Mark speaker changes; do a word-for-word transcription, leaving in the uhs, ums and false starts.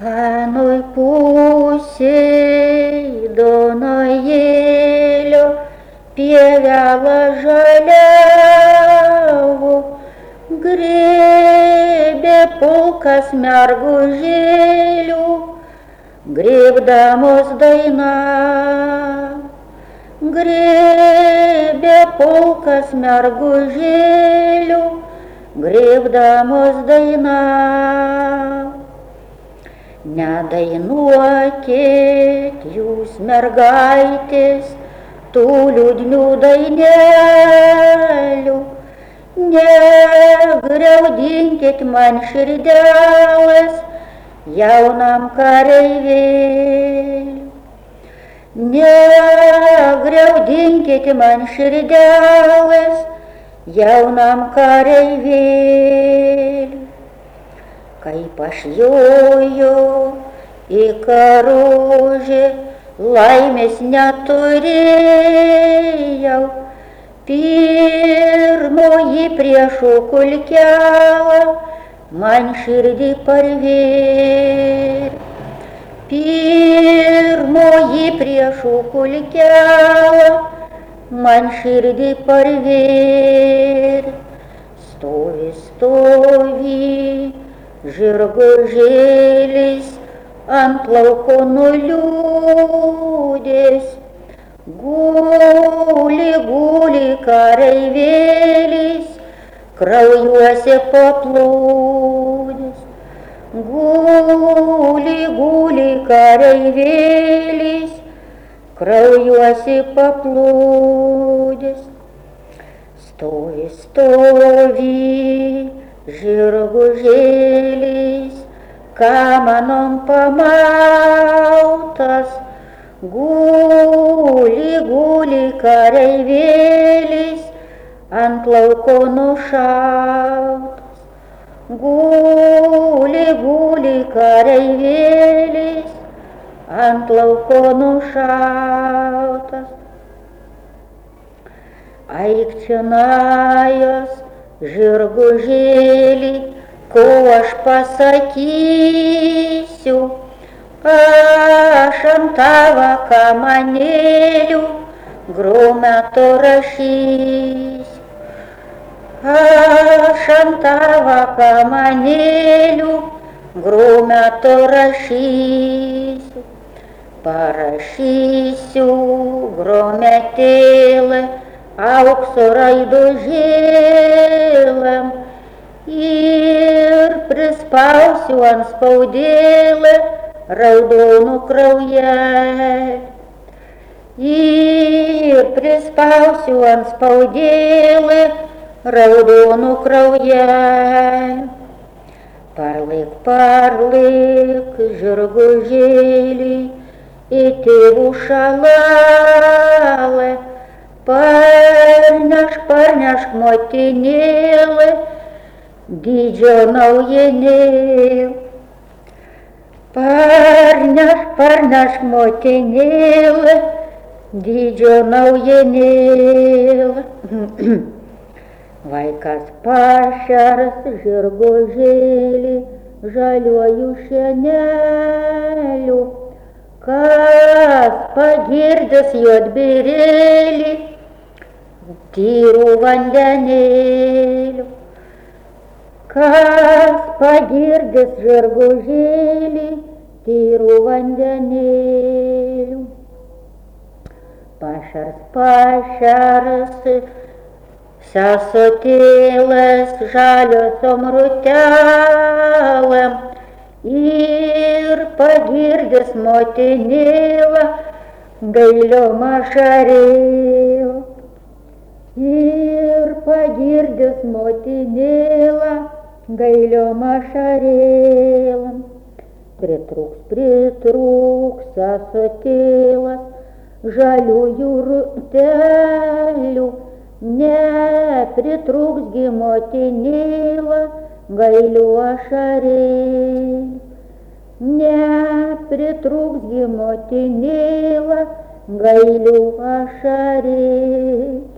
Speaker 1: Anoj pusėj Donojėlio pievelą žaliavo, grėbė pulkas mergužėlių, grėbdamos dainavo. Grėbė pulkas mergužėlių, grėbdamos dainavo. Nedainuokit jūs mergaitės tų liūdnų dainelių, negriaudinkit man širdelės jaunam kareivėliui. Negriaudinkit man širdelės jaunam kareivėliui. Kaip aš jojau į karužę, laimės neturėjau, pirmoji priešų kulkelė man širdį parvėrė. Pirmoji priešų kulkelė man širdį parvėrė. Stovi, stovi žirgužėlis ant lauko nuliūdęs, guli, guli kareivėlis, kraujuose paplūdęs. Guli, guli kareivėlis, kraujuose paplūdęs. Stovi, stovi žirgužėlis, kamanom pamautas, guli, guli kareivėlis, ant lauko nušautas. Guli, guli kareivėlis, ant lauko nušautas. Aikčionajos žirgužėlį, ko aš pasakysiu, aš ant tavo kamanėlių grumeto rašysiu. Aš ant tavo kamanėlių grumeto rašysiu. Parašysiu grumetėlę aukso raidožėlėm ir prispausiu ant spaudėlę raudonų kraujelį. Ir prispausiu ant spaudėlę raudonų kraujelį. Parlik, parlik žirgužėlį į tėvų šalalę, parnešk, parnešk motinėlę dydžio naujienėlę. Parnešk, parnešk motinėlę dydžio naujienėlę. Vaikas pašers žirgužėlį žaliuoju šieneliu, kas pagirdęs juodbėrėlį tyrų vandenėlių. Kas pagirdęs žirgužėlį tyrų vandenėlių. Pašars, pašars sesotėlės žaliosiom rutelėm ir pagirdęs motinėlę gailiom ašarėlėm. Ir pagirdęs motinėlę gailiom ašarėlėm. Pritrūks, pritrūks sesotėlės žaliųjų rutelių, nepritrūksgi motinėlė gailių ašarėlių. Nepritrūksgi motinėlė gailių ašarėlių.